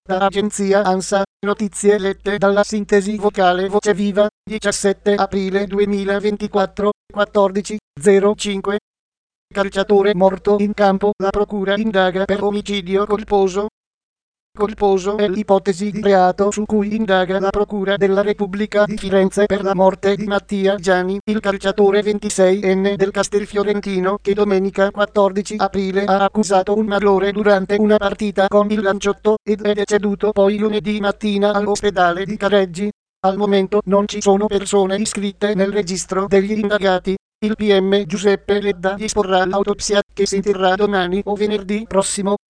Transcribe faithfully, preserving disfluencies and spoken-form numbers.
Da agenzia ANSA, notizie lette dalla sintesi vocale Voce Viva, diciassette aprile duemilaventiquattro, quattordici zero cinque. Calciatore morto in campo, la procura indaga per omicidio colposo. Colposo è l'ipotesi di reato su cui indaga la Procura della Repubblica di Firenze per la morte di Mattia Giani, il calciatore ventiseienne del Castelfiorentino che domenica quattordici aprile ha accusato un malore durante una partita con il Lanciotto ed è deceduto poi lunedì mattina all'ospedale di Careggi. Al momento non ci sono persone iscritte nel registro degli indagati. Il P M Giuseppe Ledda disporrà l'autopsia che si terrà domani o venerdì prossimo.